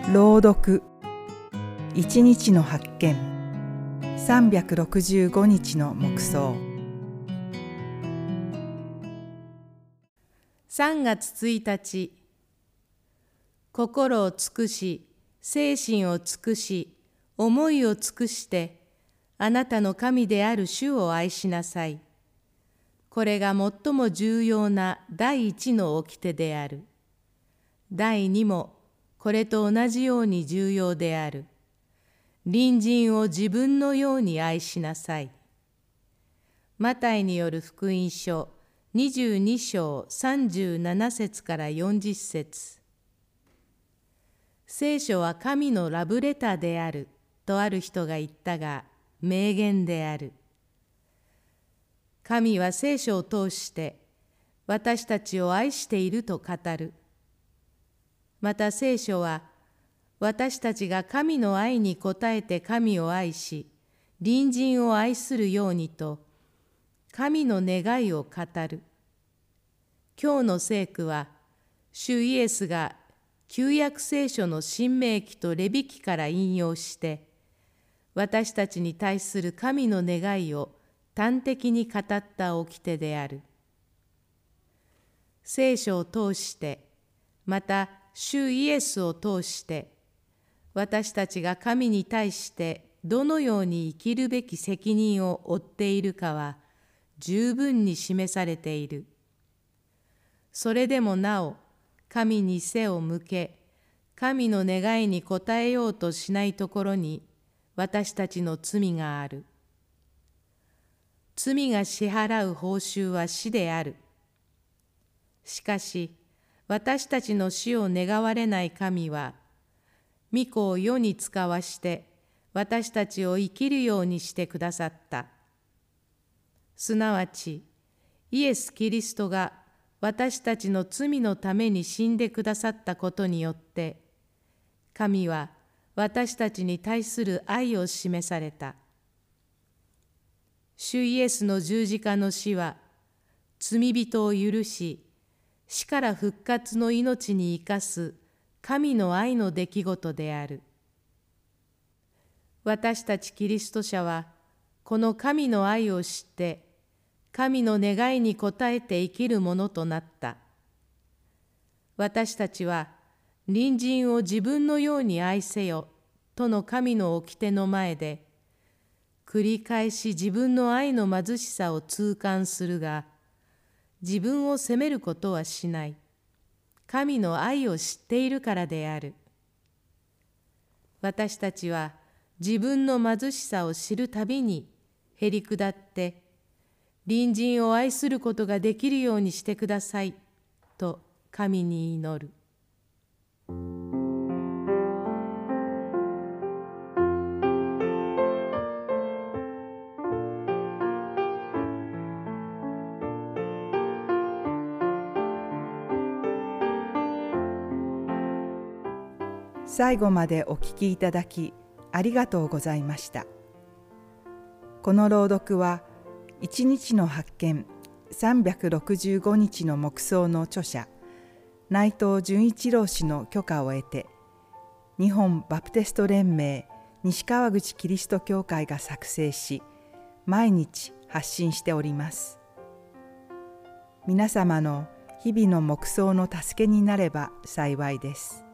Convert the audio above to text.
朗読一日の発見365日の黙想。 3月1日、心を尽くし、精神を尽くし、思いを尽くして、あなたの神である主を愛しなさい。これが最も重要な第一の掟である。第二もこれと同じように重要である。隣人を自分のように愛しなさい。マタイによる福音書22章37節から40節。聖書は神のラブレターであるとある人が言ったが、名言である。神は聖書を通して私たちを愛していると語る。また聖書は私たちが神の愛に応えて神を愛し、隣人を愛するようにと神の願いを語る。今日の聖句は主イエスが旧約聖書の新明記とレビ記から引用して私たちに対する神の願いを端的に語った掟である。聖書を通してまた主イエスを通して私たちが神に対してどのように生きるべき責任を負っているかは十分に示されている。それでもなお神に背を向け神の願いに応えようとしないところに私たちの罪がある。罪が支払う報酬は死である。しかし私たちの死を願われない神は、御子を世に使わして私たちを生きるようにしてくださった。すなわち、イエス・キリストが私たちの罪のために死んでくださったことによって、神は私たちに対する愛を示された。主イエスの十字架の死は、罪人を許し、死から復活の命に生かす神の愛の出来事である。私たちキリスト者は、この神の愛を知って、神の願いに応えて生きるものとなった。私たちは、隣人を自分のように愛せよとの神の掟の前で、繰り返し自分の愛の貧しさを痛感するが、自分を責めることはしない。神の愛を知っているからである。私たちは自分の貧しさを知るたびにへり下って、隣人を愛することができるようにしてくださいと神に祈る。 最後までお聞きいただきありがとうございました。この朗読は一日の発見365日の黙想の著者内藤純一郎氏の許可を得て、日本バプテスト連盟西川口キリスト教会が作成し、毎日発信しております。皆様の日々の黙想の助けになれば幸いです。